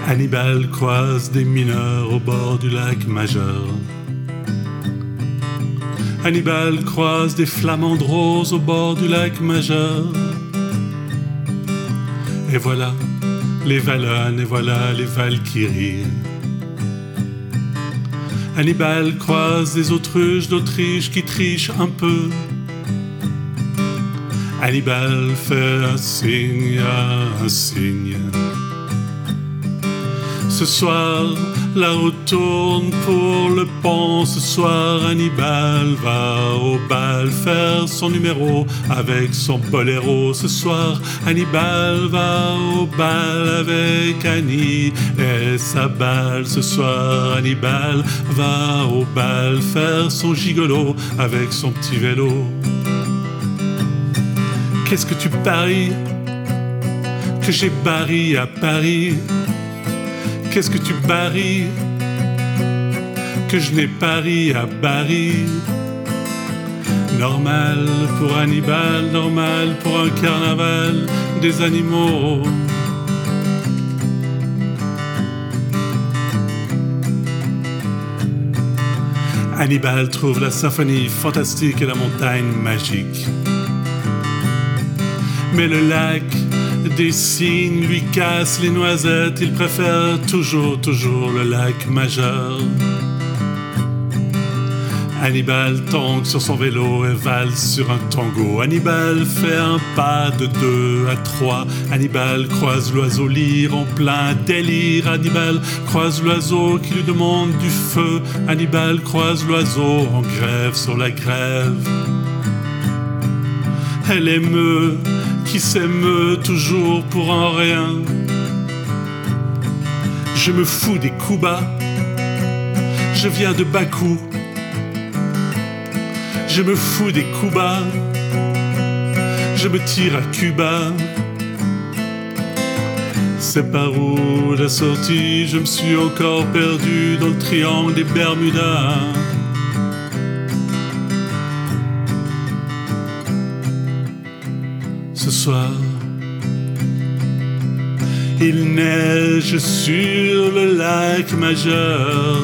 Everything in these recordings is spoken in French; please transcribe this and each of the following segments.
Hannibal croise des mineurs au bord du lac Majeur. Hannibal croise des flamandes roses au bord du lac Majeur. Et voilà les Wallonnes, et voilà les Valkyries. Hannibal croise des autruches d'Autriche qui trichent un peu. Hannibal fait un signe à un signe. Ce soir, la route tourne pour le pont. Ce soir, Hannibal va au bal faire son numéro avec son boléro. Ce soir, Hannibal va au bal avec Annie et sa balle. Ce soir, Hannibal va au bal faire son gigolo avec son petit vélo. Qu'est-ce que tu paries que j'ai barri à Paris? Qu'est-ce que tu barris que je n'ai pari à Paris? Normal pour Hannibal, normal pour un carnaval des animaux. Hannibal trouve la symphonie fantastique et la montagne magique. Mais le lac des cygnes lui casse les noisettes. Il préfère toujours le lac Majeur. Hannibal tangue sur son vélo et valse sur un tango. Hannibal fait un pas de 2 à 3. Hannibal croise l'oiseau lyre en plein délire. Hannibal croise l'oiseau qui lui demande du feu. Hannibal croise l'oiseau en grève sur la grève. Elle émeut qui s'émeut toujours pour un rien. Je me fous des coups bas. Je viens de Bakou. Je me fous des coups bas. Je me tire à Cuba. C'est par où la sortie? Je me suis encore perdu dans le triangle des Bermudas. Ce soir, il neige sur le lac Majeur.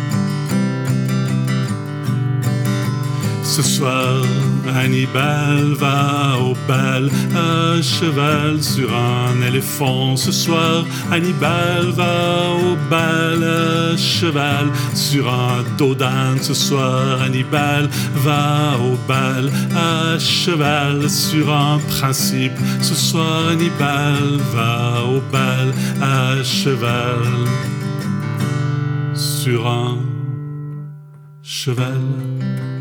Ce soir, Hannibal va au bal à cheval sur un éléphant. Ce soir, Hannibal va au bal à cheval sur un dos d'âne. Ce soir, Hannibal va au bal à cheval sur un principe. Ce soir, Hannibal va au bal à cheval sur un cheval.